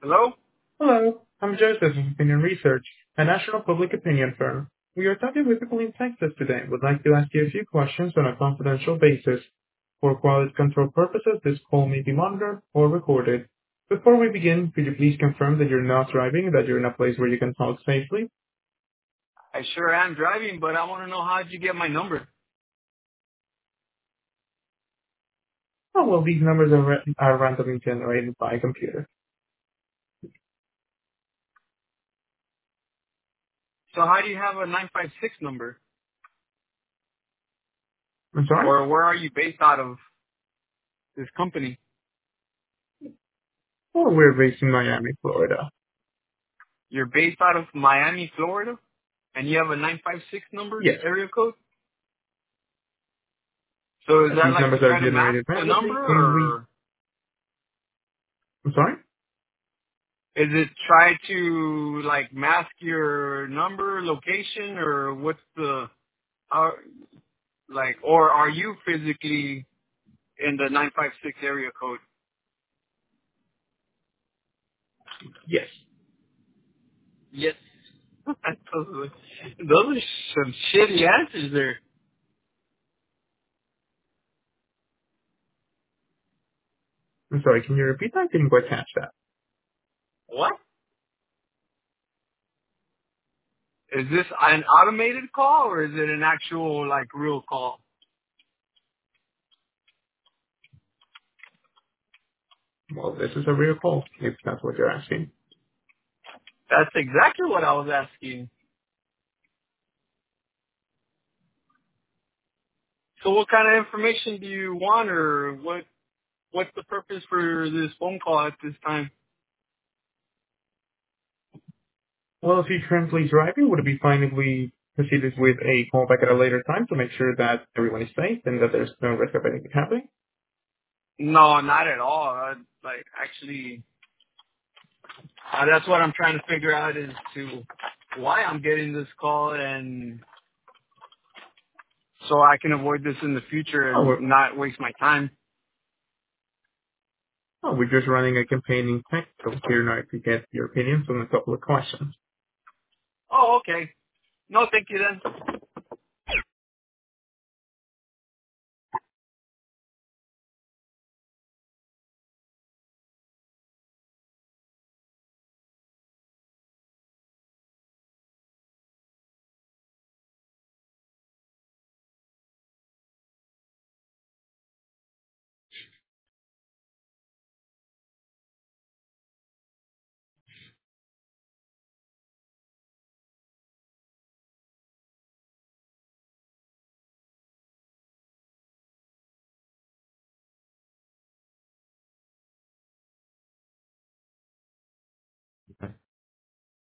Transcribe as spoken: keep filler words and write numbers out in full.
Hello? Hello, I'm Joseph of Opinion Research, a national public opinion firm. We are talking with people in Texas today. Would like to ask you a few questions on a confidential basis. For quality control purposes, this call may be monitored or recorded. Before we begin, could you please confirm that you're not driving and that you're in a place where you can talk safely? I sure am driving, but I want to know how'd you get my number? Oh, well, these numbers are, ra- are randomly generated by a computer. So how do you have a nine five six number? I'm sorry? Or where are you based out of this company? Oh, we're based in Miami, Florida. You're based out of Miami, Florida? And you have a nine five six number, Yes, area code? So is that these like to numbers are try to mask generated the randomly, number, and we... or I'm sorry? is it try to like mask your number, location, or what's the, how, like, or are you physically in the nine five six area code? Yes. Yes. those, are, those are some shitty answers there. I'm sorry, can you repeat that? I didn't quite catch that. What? Is this an automated call or is it an actual, like, real call? Well, this is a real call, if that's what you're asking. That's exactly what I was asking. So what kind of information do you want, or what? What's the purpose for this phone call at this time? Well, if you're currently driving, would it be fine if we proceeded with a call back at a later time to make sure that everyone is safe and that there's no risk of anything happening? No, not at all. I, like, actually, uh, that's what I'm trying to figure out is to why I'm getting this call, and so I can avoid this in the future Oh, and we're, not waste my time. oh, we're just running a campaign in text, so here now to get your opinions on a couple of questions. Oh, okay. No, thank you then.